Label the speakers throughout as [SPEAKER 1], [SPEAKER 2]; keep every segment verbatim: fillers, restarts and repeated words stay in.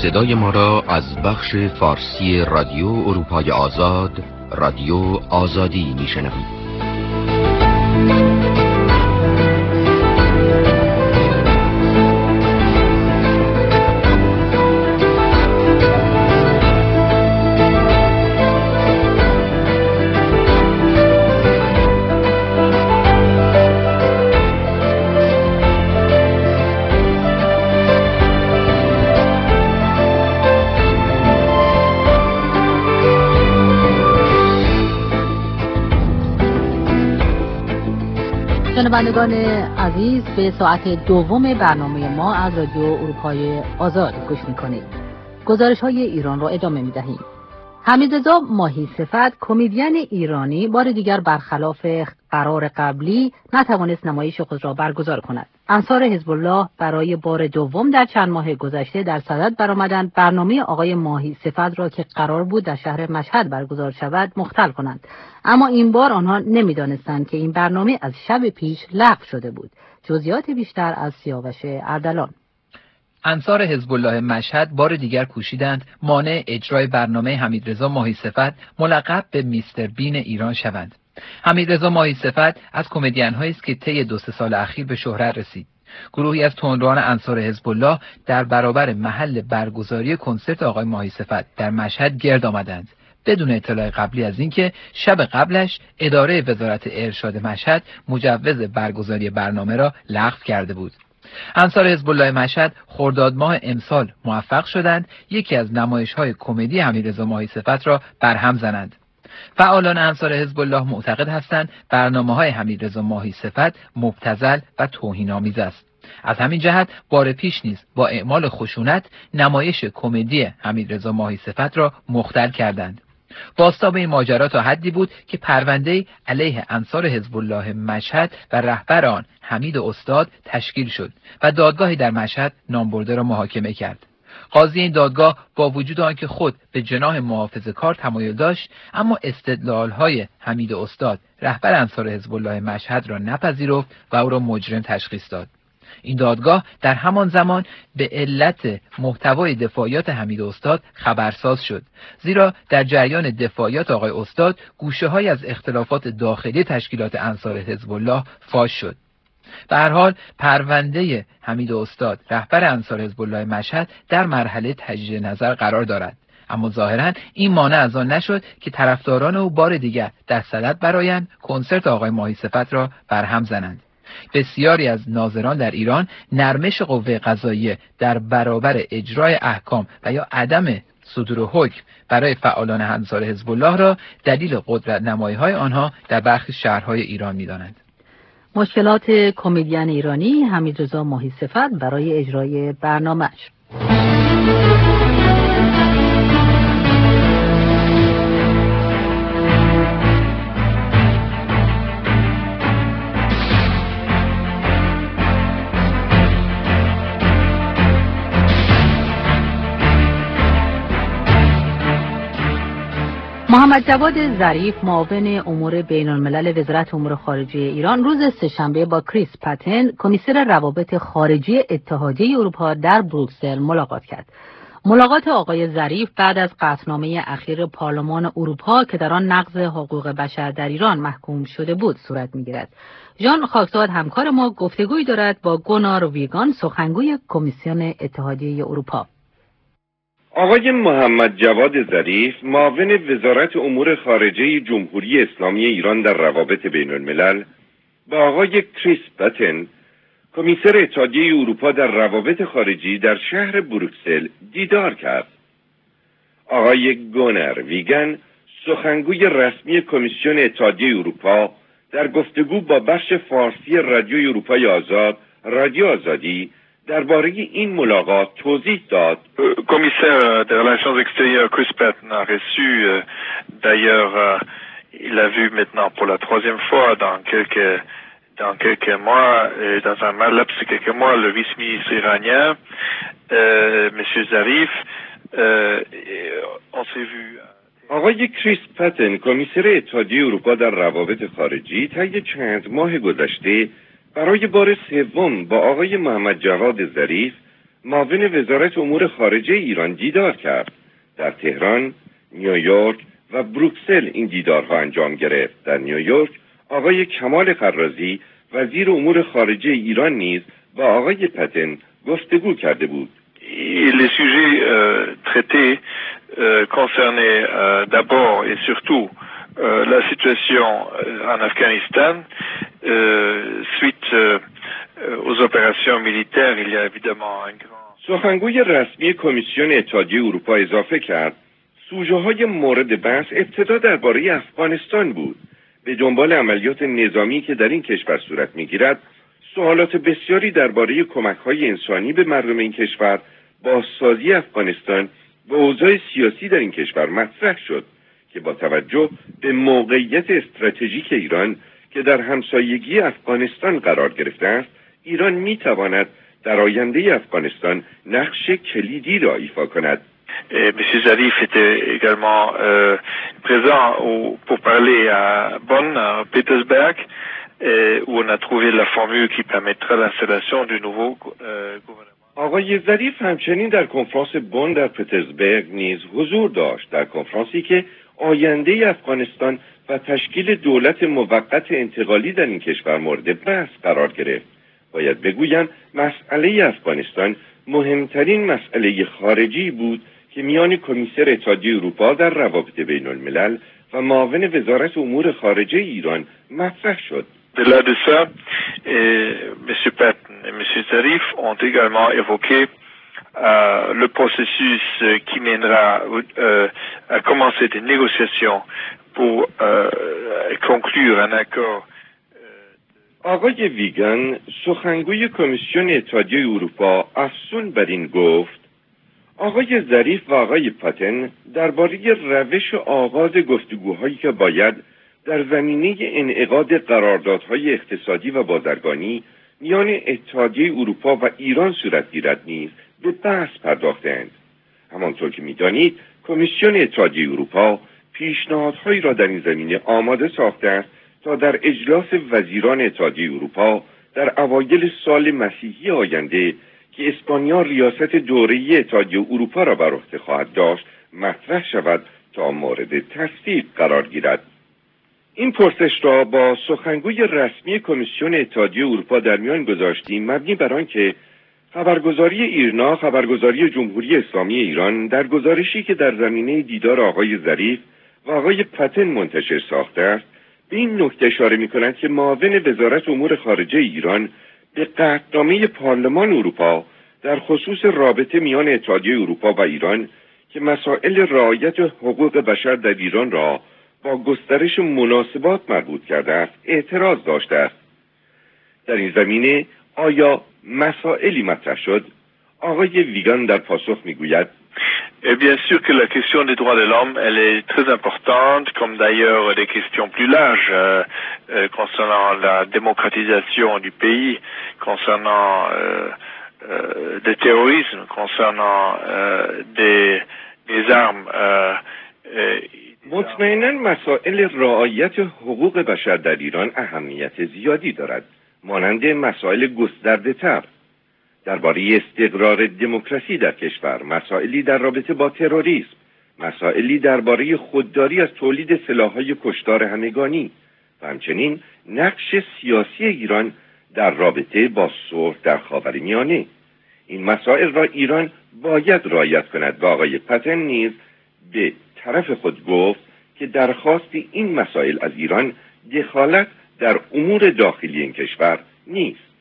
[SPEAKER 1] صدای ما را از بخش فارسی رادیو اروپای آزاد، رادیو آزادی میشنوید.
[SPEAKER 2] شنوندگان عزیز، به ساعت دوم برنامه ما از رادیو اروپای آزاد گوش میکنید. گزارش های ایران را ادامه میدهیم. حمیدرضا ماهی صفت، کمدین ایرانی، بار دیگر برخلاف قرار قبلی نتوانست نمایش خود را برگزار کند. انصار حزب الله برای بار دوم در چند ماه گذشته در صدد برآمدند برنامه آقای ماهی صفت را که قرار بود در شهر مشهد برگزار شود مختل کنند، اما این بار آنها نمیدانستند که این برنامه از شب پیش لغو شده بود. جزئیات بیشتر از سیاوش اردلان.
[SPEAKER 3] انصار حزب الله مشهد بار دیگر کوشیدند مانع اجرای برنامه حمیدرضا ماهی صفت ملقب به میستر بین ایران شوند. حمیدرضا ماهی صفت از کمدین‌هایی است که طی دو سه سال اخیر به شهرت رسید. گروهی از تندروان انصار حزب الله در برابر محل برگزاری کنسرت آقای ماهی صفت در مشهد گرد آمدند، بدون اطلاع قبلی از اینکه شب قبلش اداره وزارت ارشاد مشهد مجوز برگزاری برنامه را لغو کرده بود. انصار حزب الله مشهد خرداد ماه امسال موفق شدند یکی از نمایش‌های کمدی حمیدرضا ماهی صفت را برهم زنند. فعالان انصار حزب الله معتقد هستند برنامه‌های حمیدرضا ماهی صفت مبتذل و توهین‌آمیز است. از همین جهت بار پیش نیز با اعمال خشونت نمایش کمدی حمیدرضا ماهی صفت را مختل کردند. بازتاب این ماجرا تا حدی بود که پرونده علیه انصار حزب الله مشهد و رهبر آن حمید استاد تشکیل شد و دادگاهی در مشهد نامبرده را محاکمه کرد. قاضی این دادگاه با وجود آنکه خود به جناح محافظه‌کار تمایل داشت، اما استدلال‌های حمید استاد رهبر انصار حزب الله مشهد را نپذیرفت و او را مجرم تشخیص داد. این دادگاه در همان زمان به علت محتوای دفاعیات حمید استاد خبرساز شد، زیرا در جریان دفاعیات آقای استاد گوشه‌های از اختلافات داخلی تشکیلات انصار حزب الله فاش شد. به هر حال پرونده حمید استاد رهبر انصار حزب الله مشهد در مرحله تجدید نظر قرار دارد، اما ظاهراً این مانع از آن نشد که طرفداران او بار دیگر در صدد برآیند کنسرت آقای ماهی صفت را برهم زنند. بسیاری از ناظران در ایران نرمش قوه قضاییه در برابر اجرای احکام و یا عدم صدور حکم برای فعالان انصار حزب الله را دلیل قدرت نمایی‌های آنها در برخی شهرهای ایران می‌دانند.
[SPEAKER 2] مشکلات کمدین ایرانی حمیدرضا ماهی صفت برای اجرای برنامه‌اش. محمد جواد ظریف، معاون امور بین الملل وزارت امور خارجه ایران، روز سه‌شنبه با کریس پاتن، کمیسر روابط خارجی اتحادیه اروپا در بروکسل ملاقات کرد. ملاقات آقای ظریف بعد از قطعنامه اخیر پارلمان اروپا که در آن نقض حقوق بشر در ایران محکوم شده بود صورت می‌گیرد. ژان خاکزاد همکار ما گفتگویی دارد با گونار ویگان، سخنگوی کمیسیون اتحادیه اروپا.
[SPEAKER 4] آقای محمد جواد ظریف، معاون وزارت امور خارجه جمهوری اسلامی ایران در روابط بین الملل، با آقای کریس پاتن، کمیسر اتحادیه اروپا در روابط خارجی در شهر بروکسل دیدار کرد. آقای گونار ویگن، سخنگوی رسمی کمیسیون اتحادیه اروپا، در گفتگو با بخش فارسی رادیو اروپای آزاد، رادیو آزادی، درباره این ملاقات توضیح داد.
[SPEAKER 5] Commissaire des relations extérieures Chris Patton a reçu euh, d'ailleurs euh, il a vu maintenant pour la troisième fois dans quelques dans quelques mois et dans un laps de quelques mois le vice-ministre iranien euh, monsieur Zarif euh, on s'est vu.
[SPEAKER 4] آقای کریس پاتن، کمیسر اتحادیه اروپا در روابط خارجی، طی چند ماه گذشته برای بار سوم با آقای محمد جواد ظریف، معاون وزارت امور خارجه ایران دیدار کرد. در تهران، نیویورک و بروکسل این دیدارها انجام گرفت. در نیویورک آقای کمال قرازی وزیر امور خارجه ایران نیز با آقای پتن گفتگو کرده بود.
[SPEAKER 5] Les sujets euh, traités euh, concernaient euh, d'abord et surtout euh, la situation en Afghanistan. Euh, suite euh, aux opérations militaires, il y a évidemment un grand...
[SPEAKER 4] سخنگوی رسمی کمیسیون اتحادیه اروپا اضافه کرد سوژه‌های مورد بحث ابتدا درباره افغانستان بود. به دنبال عملیات نظامی که در این کشور صورت می‌گیرد، سوالات بسیاری درباره کمک‌های انسانی به مردم این کشور، بازسازی افغانستان و اوضاع سیاسی در این کشور مطرح شد که با توجه به موقعیت استراتژیک ایران که در همسایگی افغانستان قرار گرفته است، ایران می‌تواند در آینده افغانستان نقش کلیدی را ایفا کند.
[SPEAKER 5] Et M. Zarif était également euh, présent au, pour parler à Bonn, à Petersberg, et, où on a trouvé la formule qui permettra l'installation du nouveau euh, gouvernement.
[SPEAKER 4] آقای ظریف همچنین در کنفرانس بن در پترزبورگ نیز حضور داشت، در کنفرانسی که آینده افغانستان و تشکیل دولت موقت انتقالی در این کشور مورد بحث قرار گرفت. باید بگویم مسئله افغانستان مهمترین مسئله خارجی بود که میان کمیسر اتحادیه اروپا در روابط بین الملل و معاون وزارت امور خارجه ایران مطرح شد.
[SPEAKER 5] De-delà de ça, M. Patton et M. Zarif ont également évoqué euh, le processus qui mènera euh, à commencer des négociations pour euh, conclure un accord.
[SPEAKER 4] آقای ویگان، سخنگوی کمیسیون اتحادیه اروپا، افزون بر این گفت آقای ظریف و آقای پاتن درباره روش آغاز گفتگوهایی که باید در زمینه انعقاد قراردادهای اقتصادی و بازرگانی میان اتحادیه اروپا و ایران صورت گیرد نیز به بحث پرداختند. همانطور که می‌دانید کمیسیون اتحادیه اروپا پیشنهادهایی را در این زمینه آماده ساخته است تا در اجلاس وزیران اتحادیه اروپا در اوایل سال مسیحی آینده که اسپانیا ریاست دوره‌ای اتحادیه اروپا را بر عهده خواهد داشت مطرح شود تا مورد تصویب قرار گیرد. این پرسش را با سخنگوی رسمی کمیسیون اتحادیه اروپا در میان گذاشتیم مبنی بر آنکه خبرگزاری ایرنا، خبرگزاری جمهوری اسلامی ایران، در گزارشی که در زمینه دیدار آقای ظریف و آقای پتن منتشر ساخته است به این نکته اشاره می‌کنند که معاون وزارت امور خارجه ایران به قطعنامه پارلمان اروپا در خصوص رابطه میان اتحادیه اروپا و ایران که مسائل رعایت حقوق بشر در ایران را با گسترش مناسبات مربوط کرده است اعتراض داشته است. در این زمینه آیا مسائلی مطرح شد؟ آقای ویگان در پاسخ میگوید
[SPEAKER 5] Et bien sûr que la question des droits de l'homme, elle est très importante, comme d'ailleurs des questions plus larges euh, euh, concernant la démocratisation du pays, concernant euh, euh, le terrorisme, concernant euh, des, des armes. Euh,
[SPEAKER 4] مطمئناً مسائل رعایت حقوق بشر در ایران اهمیت زیادی دارد، مانند مسائل گسترده تر درباره استقرار دموکراسی در کشور، مسائلی در رابطه با تروریسم، مسائلی درباره خودداری از تولید سلاح‌های کشتار همگانی و همچنین نقش سیاسی ایران در رابطه با صلح در خاورمیانه. این مسائل را ایران باید رعایت کند و آقای پتن نیز به طرف خود گفت که درخواست این مسائل از ایران دخالت در امور داخلی این کشور نیست.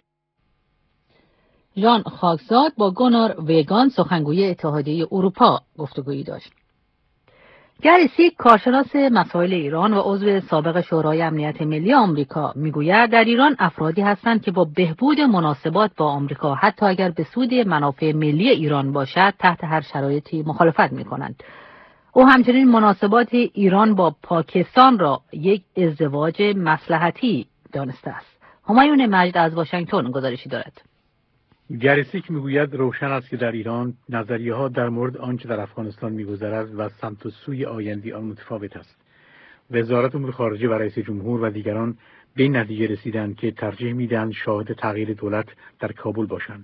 [SPEAKER 2] ژان خاکزاد با گونار ویگان سخنگوی اتحادیه اروپا گفتگویی داشت. گری سیک کارشناس مسائل ایران و عضو سابق شورای امنیت ملی آمریکا میگوید در ایران افرادی هستند که با بهبود مناسبات با آمریکا حتی اگر به سود منافع ملی ایران باشد تحت هر شرایطی مخالفت میکنند. او همچنین مناسبات ایران با پاکستان را یک ازدواج مصلحتی دانسته است. همایون مجد از واشنگتن گزارشی دارد.
[SPEAKER 6] گریسیک میگوید روشن است که در ایران نظریه ها در مورد آنچه در افغانستان میگذرد و سمت و سوی آینده آن متفاوت است. وزارت امور خارجه و رئیس جمهور و دیگران به این نتیجه رسیدند که ترجیح میدهند شاهد تغییر دولت در کابل باشند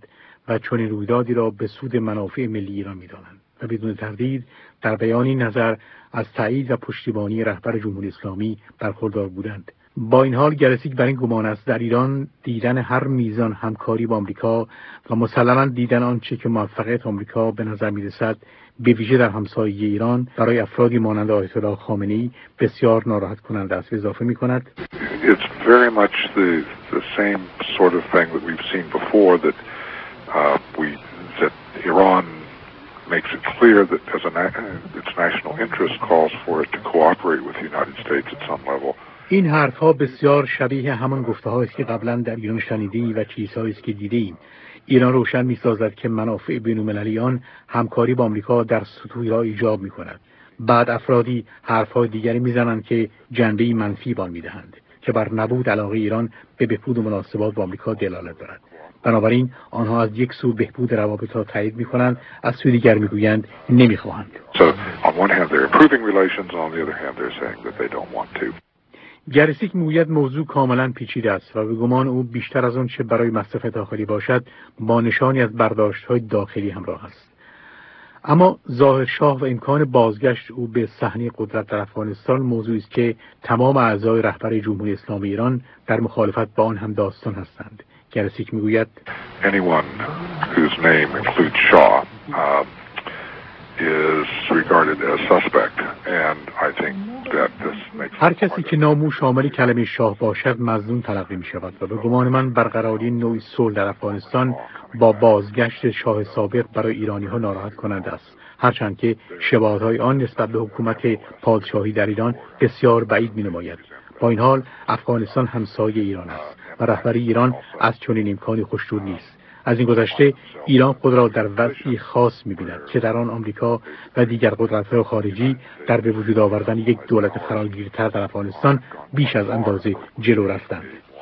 [SPEAKER 6] و چنین رویدادی را به سود منافع ملی ایران می‌دانند و بدون تردید در بیان این نظر از تایید و پشتیبانی رهبر جمهوری اسلامی برخوردار بودند. با این حال گرسیک بر این گمان است در ایران دیدن هر میزان همکاری با آمریکا و مسلماً دیدن آنچه که موفقیت آمریکا به نظر می‌رسد به ویژه در همسایه ایران برای افرادی مانند آیت الله خامنه‌ای بسیار ناراحت کننده است. اضافه می‌کند
[SPEAKER 7] It's very much the the same sort of thing that we've seen before, that uh, we that Iran makes it clear that as a na- its national interest calls for it to cooperate with the United States at some level.
[SPEAKER 6] این حرفها بسیار شبیه همان گفته‌هایی است که قبلا در ایران شنیدیم و چیزهایی است که دیدیم. ایران روشن می‌سازد که منافع بین‌المللی آن همکاری با آمریکا در سطوحی را ایجاب می‌کند. بعد افرادی حرف‌های دیگری می‌زنند که جنبه‌ای منفی بان می‌دهند که بر نبود علاقه ایران به بهبود مناسبات با آمریکا دلالت دارد. بنابراین آنها از یک سو بهبود روابط را تایید می‌کنند، از سوی دیگر می‌گویند نمی‌خواهند.
[SPEAKER 7] So on one hand they're improving relations, on the other hand they're saying that they don't want to.
[SPEAKER 6] گرسیک میگوید موضوع کاملا پیچیده است و به گمان او بیشتر از آن چه برای مصرف داخلی باشد با نشانی از برداشت‌های داخلی همراه است. اما ظاهرشاه و امکان بازگشت او به صحنه قدرت در افغانستان موضوعی است که تمام اعضای رهبر جمهوری اسلامی ایران در مخالفت با آن هم داستان هستند. گرسیک میگوید
[SPEAKER 7] Anyone whose name includes Shah uh, is regarded as suspect, and I think that this makes
[SPEAKER 6] هر کسی که نامو شامل کلمه شاه باشد مظنون تلقی می شود و به گمان من برقراری نوعی صلح در افغانستان با بازگشت شاه سابق برای ایرانی ها ناراحت کننده است، هرچند که شباهت‌های آن نسبت به حکومت پادشاهی در ایران بسیار بعید می نماید. با این حال افغانستان همسایه ایران است و رهبری ایران از چنین امکانی خوش‌نود نیست. از این گذشته ایران خود را در وضعی خاص می‌بیند که در آن آمریکا و دیگر قدرت‌های خارجی در به وجود آوردن یک دولت فراگیرتر در افغانستان بیش از اندازه جلو رفتند.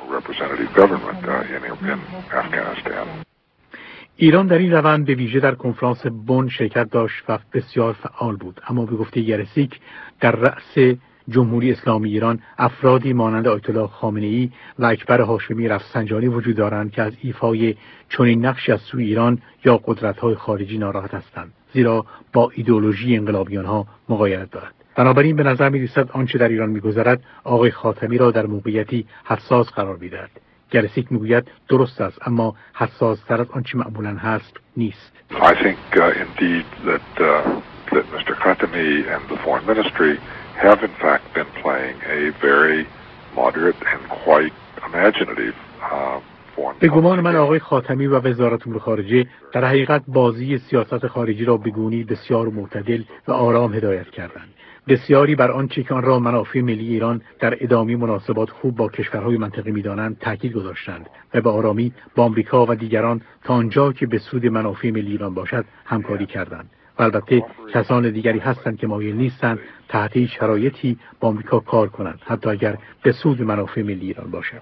[SPEAKER 6] ایران در این روند به ویژه در کنفرانس بن شرکت داشت و بسیار فعال بود، اما به گفته گرسیک در رأس جمهوری اسلامی ایران افرادی مانند آیت الله خامنه‌ای و اکبر هاشمی رفسنجانی وجود دارند که از ایفای چنین نقشی از سوی ایران یا قدرت‌های خارجی ناراحت هستند، زیرا با ایدئولوژی انقلابیان‌ها مغایرت دارد. بنابراین به نظر می‌رسد آنچه در ایران می‌گذرد آقای خاتمی را در موقعیتی حساس قرار می‌دهد. گرسیک می‌گوید درست است، اما حساس‌تر از آنچه معمولاً هست نیست.
[SPEAKER 7] I think uh, indeed that uh, that Mister Khatami and the Foreign Ministry have in fact been playing a very moderate and quite imaginative uh, foreign.
[SPEAKER 6] به گمان من آقای خاتمی و وزارت امور خارجه در حقیقت بازی سیاست خارجی را به گونه‌ای بسیار معتدل و آرام هدایت کردند. بسیاری بر آنچه که آن را منافع ملی ایران در ادامه مناسبات خوب با کشورهای منطقه می‌دانند تاکید گذاشتند و به آرامی با آمریکا و دیگران تا آنجا که به سود منافع ملی ایران باشد همکاری کردند. و البته کسان دیگری هستند که مایل نیستند تحت هیچ شرایطی با آمریکا کار کنند، حتی اگر به سود منافع ملی ایران باشد.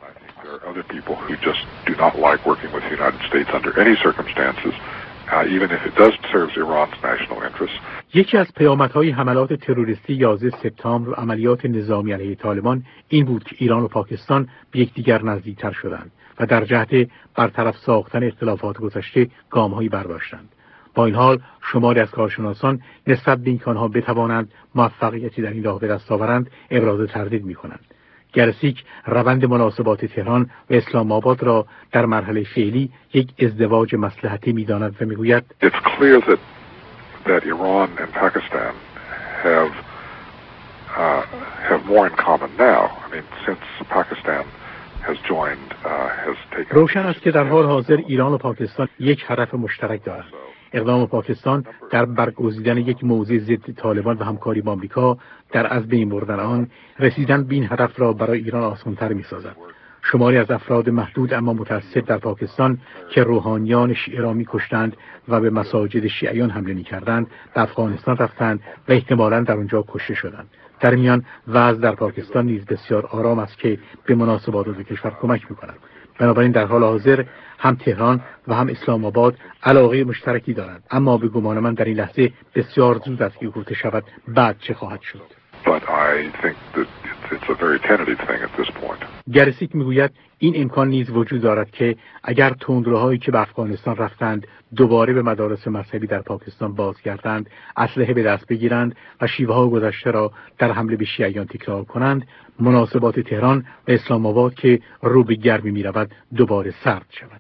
[SPEAKER 6] یکی از پیامدهای حملات تروریستی یازده سپتامبر و عملیات نظامی علیه طالبان این بود که ایران و پاکستان به یکدیگر نزدیکتر شدند و در جهت برطرف ساختن اختلافات گذشته گام‌هایی برداشتند. با این حال شماری از کارشناسان نسبت به اینکه آنها بتوانند موفقیتی در این راه به دست آورند ابراز تردید می‌کنند. گرسیک روند مناسبات تهران و اسلام آباد را در مرحله فعلی یک ازدواج مصلحتی می‌داند و می‌گوید
[SPEAKER 7] It's clear that that Iran and Pakistan have uh, have more in common now. I mean, since Pakistan has joined uh, has taken
[SPEAKER 6] روشن است که در حال حاضر ایران و پاکستان یک هدف مشترک دارند. اقدام پاکستان در برگزیدن یک موضع ضد طالبان و همکاری با آمریکا در از بین بردن آن رسیدن به این هدف را برای ایران آسان‌تر می‌سازد. شماری از افراد محدود اما متعصب در پاکستان که روحانیان شیعه را می‌کشتند و به مساجد شیعیان حمله می‌کردند به افغانستان رفتند و احتمالاً در آنجا کشته شدند. در میان وضع در پاکستان نیز بسیار آرام است که به مناسبات دو کشور کمک می‌کند. بنابراین در حال حاضر هم تهران و هم اسلام آباد علاقه مشترکی دارند، اما به گمان من در این لحظه بسیار زود است که گفته شود بعد چه خواهد شد.
[SPEAKER 7] But I think that it's a very tentative thing at this point.
[SPEAKER 6] گرسیک میگوید این امکان نیز وجود دارد که اگر تندروهایی که به افغانستان رفتند دوباره به مدارس مذهبی در پاکستان بازگردند، اسلحه به دست بگیرند و شیوه ها گذشته را در حمله به شیعیان تکرار کنند، مناسبات تهران و اسلام آباد که رو به گرمی می رود دوباره سرد شود.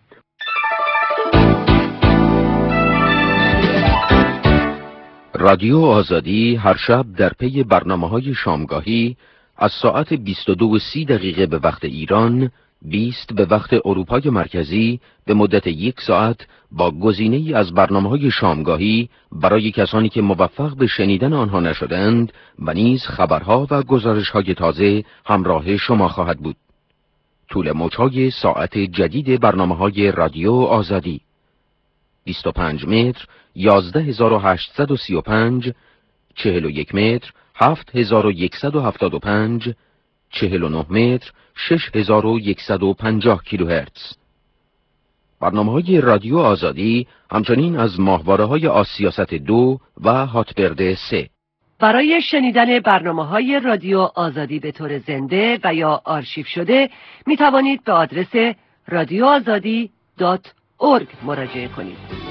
[SPEAKER 1] رادیو آزادی هر شب در پی برنامه‌های شامگاهی از ساعت بیست و دو و سی دقیقه به وقت ایران، بیست به وقت اروپای مرکزی به مدت یک ساعت با گزینه‌ای از برنامه‌های شامگاهی برای کسانی که موفق به شنیدن آنها نشدند و نیز خبرها و گزارش‌های تازه همراه شما خواهد بود. طول موج‌های ساعت جدید برنامه‌های رادیو آزادی بیست و پنج متر یازده هزار و هشتصد و سی و پنج، چهل و یک متر هفت هزار و صد و هفتاد و پنج، چهل و نه متر شش هزار و صد و پنجاه کیلوهرتز. برنامه‌های رادیو آزادی همچنین از ماهواره‌های آسیاست دو و هاتبرد سه.
[SPEAKER 8] برای شنیدن برنامه‌های رادیو آزادی به طور زنده و یا آرشیو شده می توانید به آدرس رادیو آزادی دات اورگ مراجعه کنید.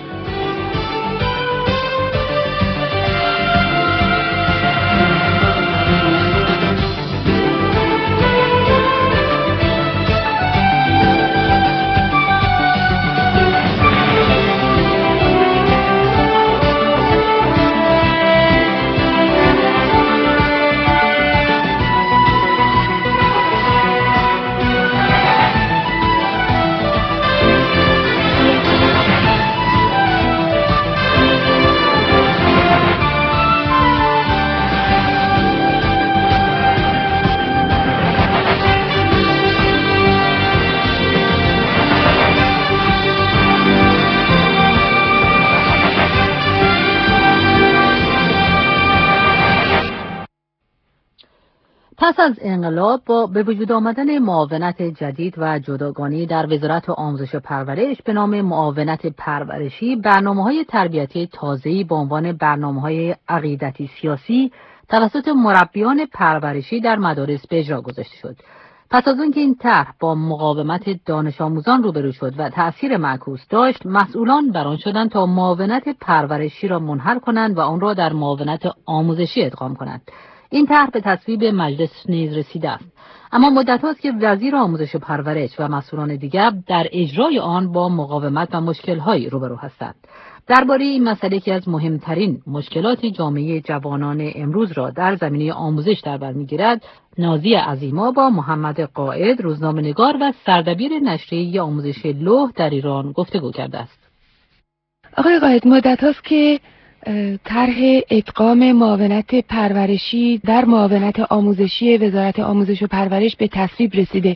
[SPEAKER 2] پس از انقلاب با به وجود آمدن معاونت جدید و جداگانه در وزارت آموزش و پرورش به نام معاونت پرورشی، برنامه‌های تربیتی تازه‌ای به عنوان برنامه‌های عقیدتی سیاسی توسط مربیان پرورشی در مدارس به اجرا گذاشته شد. پس از آنکه این طرح با مقاومت دانش آموزان روبرو شد و تأثیر معکوس داشت، مسئولان بر آن شدند تا معاونت پرورشی را منحل کنند و آن را در معاونت آموزشی ادغام کنند. این طرح به تصویب مجلس نیز رسیده است، اما مدت است که وزیر آموزش و پرورش و مسئولان دیگر در اجرای آن با مقاومت و مشکل‌های روبرو هستند. درباره این مسئله که از مهمترین مشکلات جامعه جوانان امروز را در زمینه آموزش در بر می‌گیرد، نازی عظیما با محمد قائد، روزنامه‌نگار و سردبیر نشریه آموزش لوح در ایران گفتگو کرده است.
[SPEAKER 9] آقای قائد، مدت است که طرح ادغام معاونت پرورشی در معاونت آموزشی وزارت آموزش و پرورش به تصویب رسیده،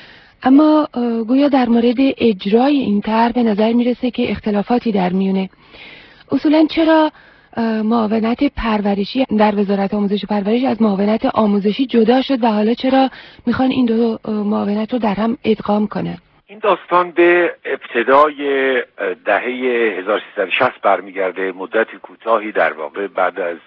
[SPEAKER 9] اما گویا در مورد اجرای این طرح به نظر میرسه که اختلافاتی در میونه. اصولا چرا معاونت پرورشی در وزارت آموزش و پرورش از معاونت آموزشی جدا شد و حالا چرا میخوان این دو معاونت رو در هم ادغام کنن؟
[SPEAKER 10] این داستان به ابتدای دهه هزار و سیصد و شصت برمیگرده، مدت کوتاهی در واقع بعد از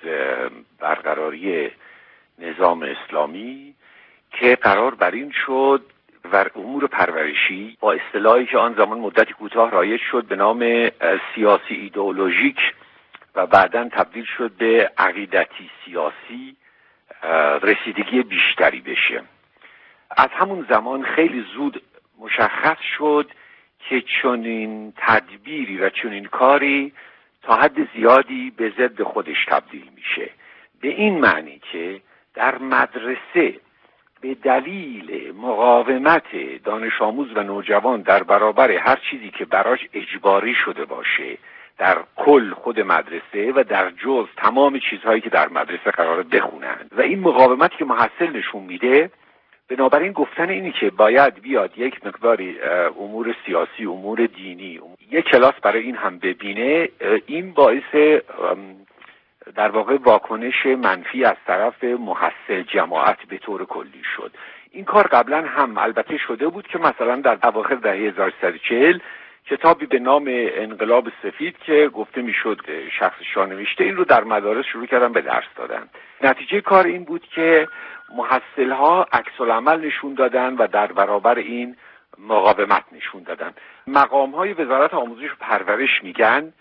[SPEAKER 10] برقراری نظام اسلامی که قرار بر این شد و امور پرورشی با اصطلاحی که آن زمان مدتی کوتاه رایج شد به نام سیاسی ایدئولوژیک و بعداً تبدیل شد به عقیدتی سیاسی رسیدگی بیشتری بشه. از همون زمان خیلی زود مشخص شد که چنین تدبیری و چنین کاری تا حد زیادی به ضد خودش تبدیل میشه، به این معنی که در مدرسه به دلیل مقاومت دانش آموز و نوجوان در برابر هر چیزی که براش اجباری شده باشه در کل خود مدرسه و در جز تمام چیزهایی که در مدرسه قراره بخونند و این مقاومتی که محصل نشون میده، بنابراین گفتن اینی که باید بیاد یک مقداری امور سیاسی، امور دینی، یک کلاس برای این هم ببینه، این باعث در واقع واکنش منفی از طرف محصل جماعت به طور کلی شد. این کار قبلا هم البته شده بود که مثلا در اواخر دهه هزار و سیصد و چهل کتابی به نام انقلاب سفید که گفته میشد شخص نوشته، این رو در مدارس شروع کردن به درس دادن. نتیجه کار این بود که محصلها عکس العمل نشون دادن و در برابر این مقاومت نشون دادن. مقام‌های وزارت آموزش و پرورش میگن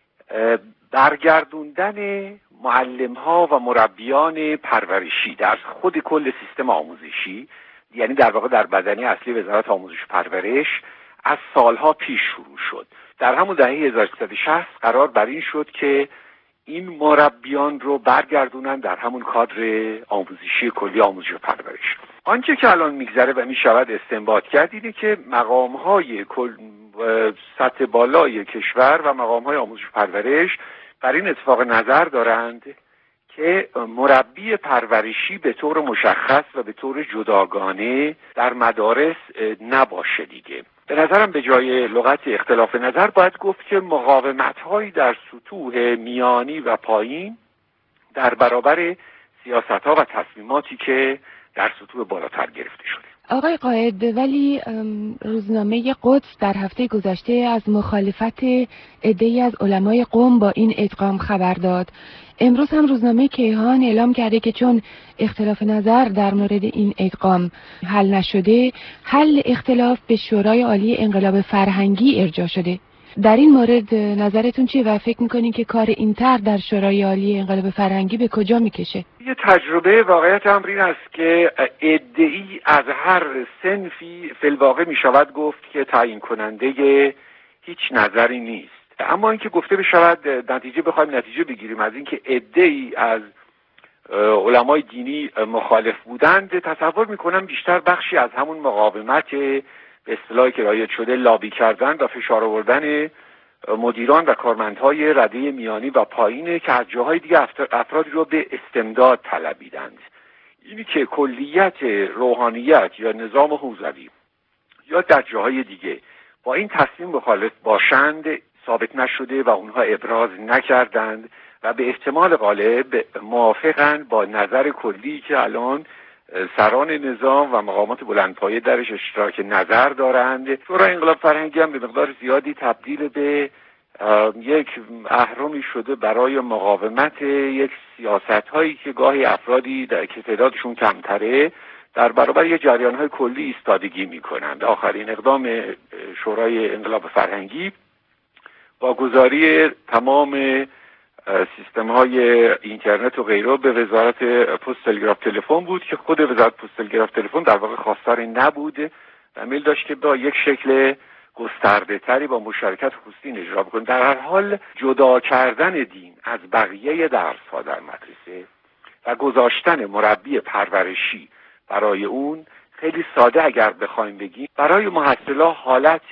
[SPEAKER 10] برگردوندن معلم‌ها و مربیان پرورشی در خود کل سیستم آموزشی، یعنی در واقع در بدنه اصلی وزارت آموزش و پرورش، از سالها پیش شروع شد. در همون دهه هزار و سیصد و شصت قرار بر این شد که این مربیان رو برگردونن در همون کادر آموزشی کلی آموزش و پرورش. آنچه که الان میگذره و میشود استنباط کرد اینه که مقام‌های کل سطح بالای کشور و مقام‌های آموزش و پرورش بر این اتفاق نظر دارند که مربی پرورشی به طور مشخص و به طور جداگانه در مدارس نباشه دیگه. به نظرم به جای لغت اختلاف نظر باید گفت که مقاومت‌هایی در سطوح میانی و پایین در برابر سیاست‌ها و تصمیماتی که در سطوح بالاتر گرفته شده.
[SPEAKER 9] آقای قائد، ولی روزنامه قدس در هفته گذشته از مخالفت عده‌ای از علمای قم با این ادغام خبر داد. امروز هم روزنامه کیهان اعلام کرده که چون اختلاف نظر در مورد این ادغام حل نشده، حل اختلاف به شورای عالی انقلاب فرهنگی ارجاع شده. در این مورد نظرتون چیه و فکر میکنین که کار این طرح در شورای عالی انقلاب فرهنگی به کجا میکشه؟
[SPEAKER 10] یه تجربه واقعیت امر این است که عده‌ای از هر صنفی فی الواقع میشود گفت که تعیین کننده هیچ نظری نیست. اما اینکه گفته بشود نتیجه بخوایم نتیجه بگیریم از اینکه عده‌ای از علمای دینی مخالف بودند، تصور میکنم بیشتر بخشی از همون مقاومت به اصطلاحی که رایج شده لابی کردن و فشار آوردن مدیران و کارمندهای رده میانی و پایینه که از جاهای دیگه افرادی رو به استمداد طلبیدند. اینی که کلیت روحانیت یا نظام حوزوی یا در جاهای دیگه با این تصمیم مخالف باشند ثابت نشده و اونها ابراز نکردند و به احتمال غالب موافقند با نظر کلی که الان سران نظام و مقامات بلندپایه درش اشتراک نظر دارند. شورای انقلاب فرهنگی هم به مقدار زیادی تبدیل به یک اهرمی شده برای مقاومت یک سیاست هایی که گاهی افرادی که تعدادشون کمتره در برابر یک جریان های کلی ایستادگی می کنند. آخرین اقدام شورای انقلاب فرهنگی با گذاری تمام سیستم های اینترنت و غیره به وزارت پست تلگراف تلفن بود که خود وزارت پست تلگراف تلفن در واقع خواستار نبود و میل داشت که با یک شکل گسترده تری با مشارکت خصوصی اجرا بکنه. در هر حال جدا کردن دین از بقیه درس ها در مدرسه و گذاشتن مربی پرورشی برای اون خیلی ساده اگر بخوایم بگیم برای محصلا حالت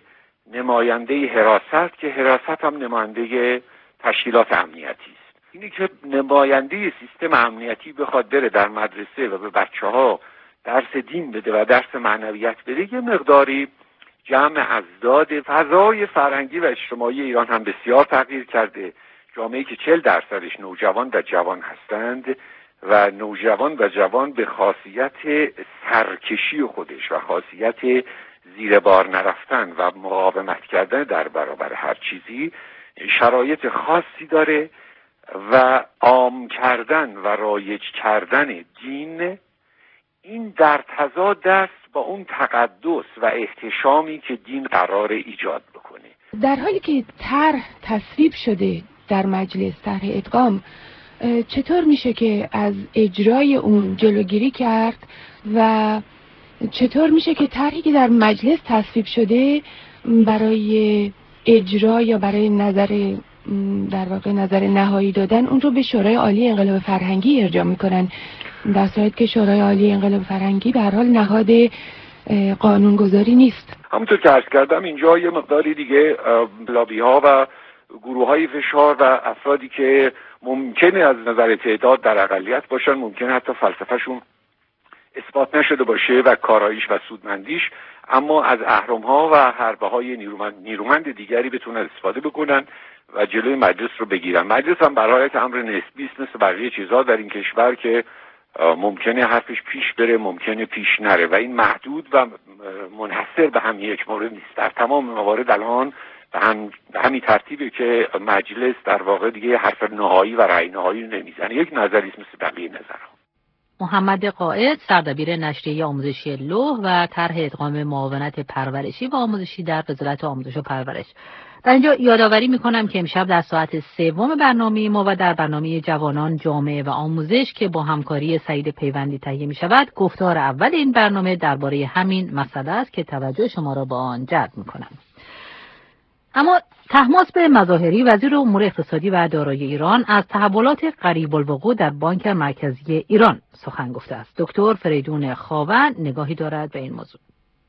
[SPEAKER 10] نماینده حراست که حراست هم نماینده تشکیلات امنیتی است. اینی که نماینده سیستم امنیتی بخواد بره در مدرسه و به بچه ها درس دین بده و درس معنویت بده، یه مقداری جمع ازداد فضای فرهنگی و اجتماعی ایران هم بسیار تغییر کرده. جامعه‌ای که چهل درصدش نوجوان و جوان هستند و نوجوان و جوان به خاصیت سرکشی خودش و خاصیت زیر بار نرفتن و مقاومت کردن در برابر هر چیزی شرایط خاصی داره و عام کردن و رایج کردن دین این در تضاد است با اون تقدس و احتشامی که دین قرار ایجاد بکنه.
[SPEAKER 9] در حالی که طرح تصویب شده در مجلس، طرح ادغام، چطور میشه که از اجرای اون جلوگیری کرد و چطور میشه که طرحی که در مجلس تصویب شده برای اجرا یا برای نظر در واقع نظر نهایی دادن اون رو به شورای عالی انقلاب فرهنگی ارجاع میکنن، در صورتی که شورای عالی انقلاب فرهنگی به هر حال نهاد قانونگذاری نیست؟
[SPEAKER 10] همونطور که عرض کردم اینجا یه مقداری دیگه لابی ها و گروه های فشار و افرادی که ممکنه از نظر تعداد در اقلیت باشن، ممکنه حتی فلسفهشون اثبات نشده باشه و کاراییش و سودمندیش، اما از اهرم‌ها و حربه‌های نیرومند نیرومند دیگری بتونن استفاده بکنن و جلوی مجلس رو بگیرن. مجلس هم برای امر نسبی است مثل بقیه چیزها در این کشور که ممکنه حرفش پیش بره، ممکنه پیش نره و این محدود و منحصر به هم یک مورد نیست. در تمام موارد الان به هم به همین ترتیبی که مجلس در واقع دیگه حرف نهایی و رأی نهایی نمیزنه، یک نظری است مثل بقیه نظرها.
[SPEAKER 2] محمد قائد، سردبیر نشریه آموزشی لوح و طرح ادغام معاونت پرورشی و آموزشی در وزارت آموزش و پرورش. در اینجا یادآوری میکنم که امشب در ساعت سوم برنامه ما و در برنامه جوانان جامعه و آموزش که با همکاری سعید پیوندی تهیه می شود، گفتار اول این برنامه درباره همین مسئله است که توجه شما را با آن جلب میکنم. اما طهماسب مظاهری، وزیر امور اقتصادی و دارایی ایران، از تحولات قریب الوقوع در بانک مرکزی ایران سخن گفته است. دکتر فریدون خاون نگاهی دارد به این موضوع.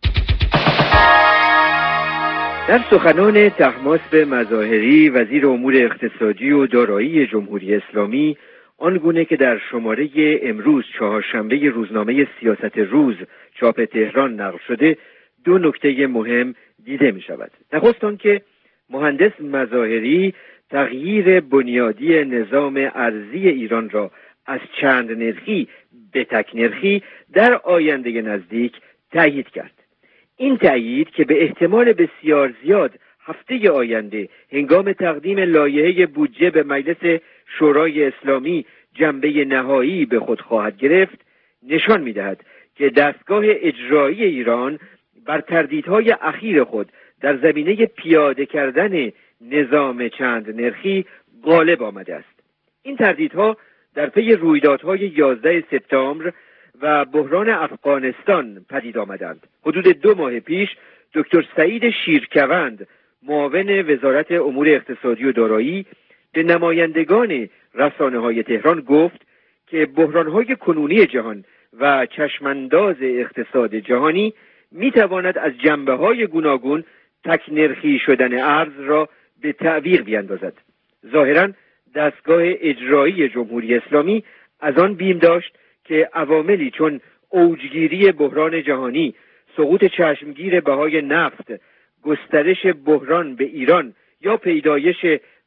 [SPEAKER 11] در سخنان طهماسب مظاهری، وزیر امور اقتصادی و دارایی جمهوری اسلامی، آنگونه که در شماره امروز چهارشنبه روزنامه سیاست روز چاپ تهران نقل شده، دو نکته مهم دیده می شود. نخست آنکه مهندس مظاهری تغییر بنیادی نظام ارزی ایران را از چند نرخی به تک نرخی در آینده نزدیک تأیید کرد. این تأیید که به احتمال بسیار زیاد هفته آینده هنگام تقدیم لایحه بودجه به مجلس شورای اسلامی جنبه نهایی به خود خواهد گرفت، نشان می‌دهد که دستگاه اجرایی ایران بر تردیدهای اخیر خود در زمینه پیاده کردن نظام چند نرخی غالب آمده است. این تردیدها در پی رویدادهای یازده سپتامبر و بحران افغانستان پدید آمدند. حدود دو ماه پیش دکتر سعید شیرکوند، معاون وزارت امور اقتصادی و دارایی، به نمایندگان رسانه‌های تهران گفت که بحران‌های کنونی جهان و چشمانداز اقتصاد جهانی می‌تواند از جنبه‌های گوناگون تک نرخی شدن ارز را به تعویق بیندازد. ظاهراً دستگاه اجرایی جمهوری اسلامی از آن بیم داشت که عواملی چون اوجگیری بحران جهانی، سقوط چشمگیر بهای نفت، گسترش بحران به ایران یا پیدایش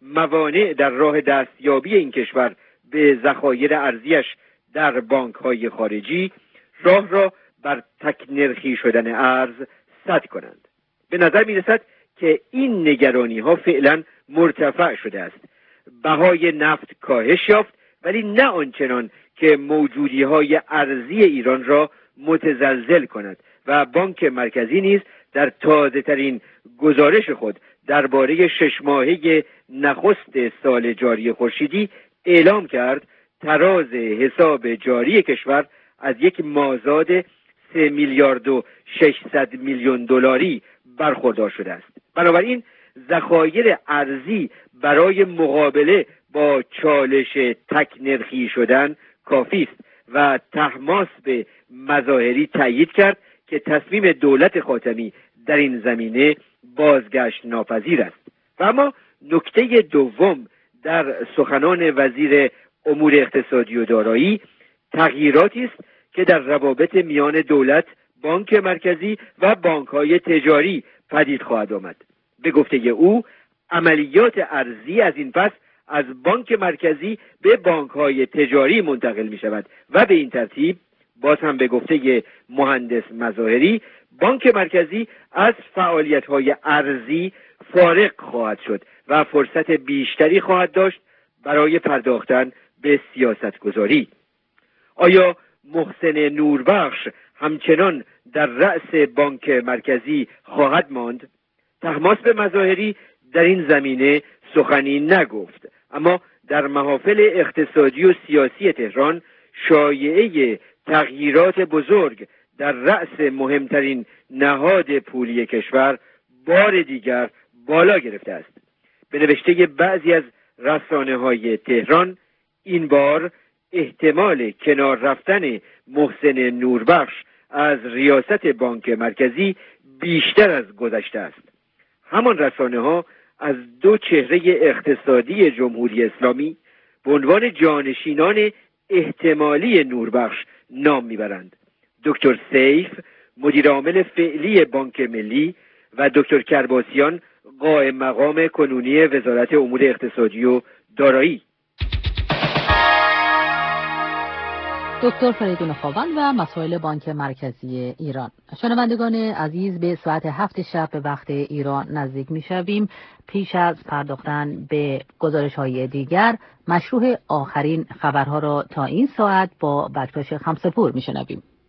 [SPEAKER 11] موانع در راه دستیابی این کشور به ذخایر ارزیش در بانک‌های خارجی راه را بر تک نرخی شدن ارز سد کنند. به نظر می رسد که این نگرانی ها فعلا مرتفع شده است. بهای نفت کاهش یافت، ولی نه آنچنان که موجودی های ارزی ایران را متزلزل کند و بانک مرکزی نیز در تازه ترین گزارش خود درباره شش ماهه نخست سال جاری خورشیدی اعلام کرد تراز حساب جاری کشور از یک مازاد سه میلیارد و ششصد میلیون دلاری برخوردار شده است. بنابراین ذخایر ارزی برای مقابله با چالش تک نرخی شدن کافی است و طهماسب مظاهری تأیید کرد که تصمیم دولت خاتمی در این زمینه بازگشت ناپذیر است. و اما نکته دوم در سخنان وزیر امور اقتصادی و دارایی تغییراتی است که در روابط میان دولت، بانک مرکزی و بانک‌های تجاری پدید خواهد آمد. به گفته او، عملیات ارزی از این پس از بانک مرکزی به بانک‌های تجاری منتقل می شود و به این ترتیب، باز هم به گفته مهندس مظاهری، بانک مرکزی از فعالیت‌های ارزی فارغ خواهد شد و فرصت بیشتری خواهد داشت برای پرداختن به سیاستگذاری. آیا محسن نوربخش همچنان در رأس بانک مرکزی خواهد ماند؟ طهماسب مظاهری در این زمینه سخنی نگفت، اما در محافل اقتصادی و سیاسی تهران شایعه تغییرات بزرگ در رأس مهمترین نهاد پولی کشور بار دیگر بالا گرفته است. به نوشته بعضی از رسانه‌های تهران، این بار احتمال کنار رفتن محسن نوربخش از ریاست بانک مرکزی بیشتر از گذشته است. همان رسانه‌ها از دو چهره اقتصادی جمهوری اسلامی به عنوان جانشینان احتمالی نوربخش نام میبرند: دکتر سیف، مدیر عامل فعلی بانک ملی، و دکتر کرباسیان، قائم مقام کنونی وزارت امور اقتصادی و دارایی.
[SPEAKER 2] دکتر فریدون خاوند و مسائل بانک مرکزی ایران. شنوندگان عزیز، به ساعت هفت شب به وقت ایران نزدیک می شویم. پیش از پرداختن به گزارش های دیگر، مشروع آخرین خبرها را تا این ساعت با بکتاش خمسپور می شنویم.